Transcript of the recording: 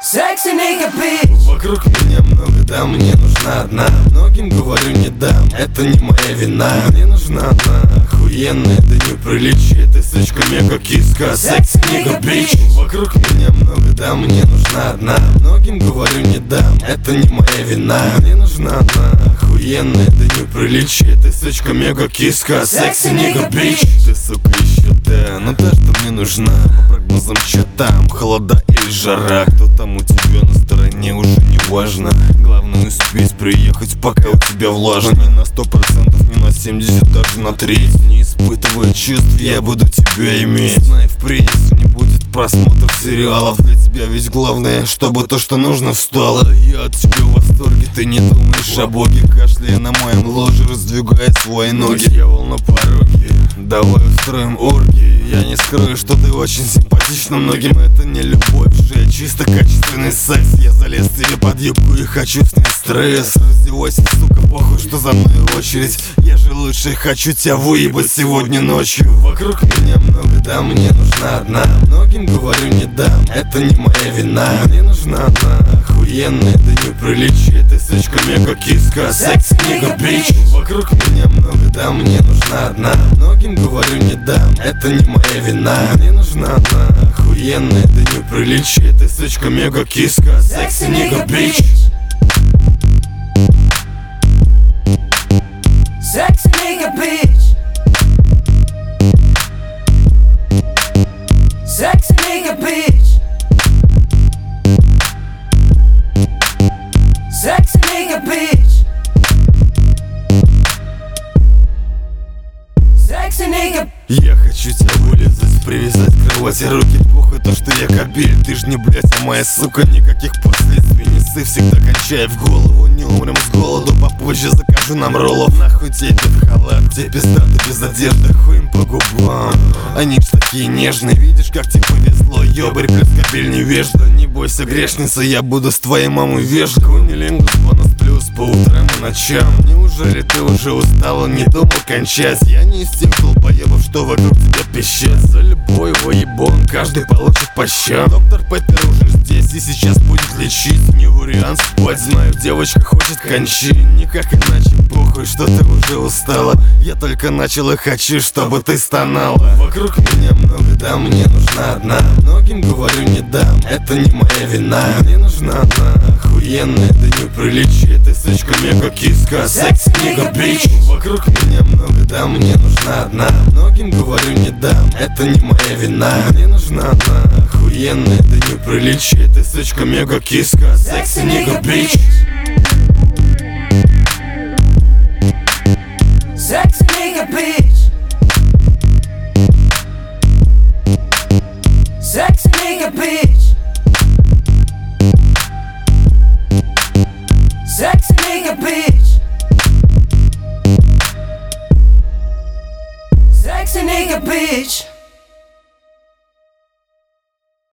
Sexy nigga bitch. Вокруг меня много, да, мне нужна одна. Многим говорю не дам, это не моя вина. Мне нужна одна, охуенная, да неприличие. Ты сучка мега киска, sexy nigga bitch. Вокруг меня много, да, мне нужна одна. Многим говорю не дам, это не моя вина. Мне нужна одна, охуенная, да неприличие. Ты сучка мега киска, sexy nigga bitch. Ты сука еще да, но та, что мне нужна. По прогнозам, че там, холода или жара. Кто там у тебя на стороне, уже не важно. Главное успеть приехать, пока у тебя влажно. Не на 100%, не на 70, даже на 30. Не испытывая чувств, я буду тебя иметь. Знай, впредь, если не будет просмотров сериалов. Для тебя ведь главное, чтобы то, что нужно, встало. Я от тебя в восторге, ты не думаешь о боге. Кашляя на моем ложе, раздвигая свои ноги. Дьявол на пороге, давай устроим оргии. Я не скрою, что ты очень симпатична. Многим это не любовь же, чисто качественный секс. Я залез тебе под юбку и хочу снять стресс. Раздевайся, сука, похуй, что за мной очередь. Я же лучше хочу тебя выебать сегодня ночью. Вокруг меня много, да, мне нужна одна. Многим говорю не дам, это не моя вина. Мне нужна одна, охуенная, да неприличие. Ты сучка мега киска, sexy nigga bitch. Вокруг меня много, да, мне нужна одна. Многим говорю не дам, это не моя вина. Мне нужна одна, охуенная, да неприличие. Ты сучка мега киска, sexy nigga bitch. Sexy nigga bitch. Sexy nigga bitch. Sexy nigga bitch. Sexy nigga. Я хочу тебя вылезать, привязать к кровати руки. Похуй то, что я кобель, ты ж не блять, а моя сука. Никаких последствий не ссы, всегда кончай в голову. Не умрем с голоду, попозже закажу нам роллов. Нахуй тебе в халат, тебе пиздаты без одежды. Хуем по губам, они ж такие нежные. Видишь, как тебе повезло, ёбарь, плюс кобель невежда. Не бойся, грешница, я буду с твоей мамой вежлив. Кунилингус, бонус плюс по утрам и ночам. Неужели ты уже устала, не думал кончать? Я не из тех долбоебов, что вокруг тебя пищат. За любой воебон каждый получит по щам. Доктор Пеппер уже здесь и сейчас будет лечить. Не вариант спать, знаю, девочка хочет кончи. Никак иначе, похуй, что ты уже устала. Я только начал и хочу, чтобы ты стонала. Вокруг меня много, да, мне нужна одна. Многим говорю не дам, это не моя вина. Мне нужна одна, охуенная, да неприличие. Ты сучка мега киска, sexy nigga bitch. Вокруг меня много, да, мне нужна одна. Многим говорю не дам, это не моя вина. Мне нужна одна, охуенная, да неприличие. Ты сучка мега киска, sexy nigga bitch. Sexy nigga bitch. Sexy nigga bitch. Sexy nigga bitch. Sexy nigga bitch.